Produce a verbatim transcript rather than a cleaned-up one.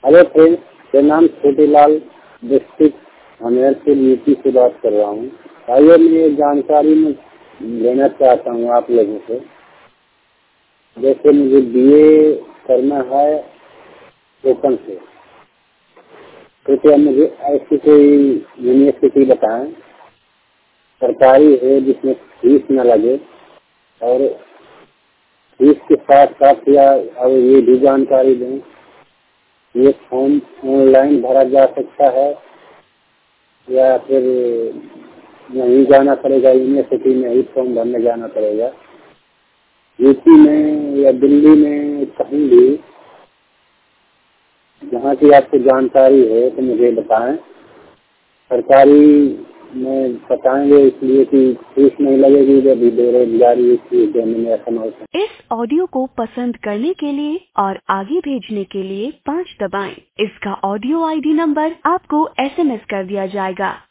Hello friend, मेरा नाम Chhotelal district Hamirpur UP से बात कर रहा हूँ। आइए मैं ये जानकारी में लेना चाहता हूँ आप लोगों से। जैसे मुझे बीए करना है ओपन से, कृपया मुझे ऐसी कोई यूनिवर्सिटी बताएं सरकारी है जिसमें फीस न लगे, और फीस के साथ साथ या और ये भी जानकारी दें ये फॉर्म ऑनलाइन भरा जा सकता है या फिर नहीं जाना पड़ेगा, यूनिवर्सिटी में ही फॉर्म भरने जाना पड़ेगा। यूपी में या दिल्ली में कहीं भी जहाँ की आपको जानकारी है तो मुझे बताएं। सरकारी में बताएंगे इसलिए कि फीस नहीं लगेगी, जब बेरोजगारी इसलिए देने में असमर्थ है। इस ऑडियो को पसंद करने के लिए और आगे भेजने के लिए पाँच दबाएं। इसका ऑडियो आईडी नंबर आपको एसएमएस कर दिया जाएगा।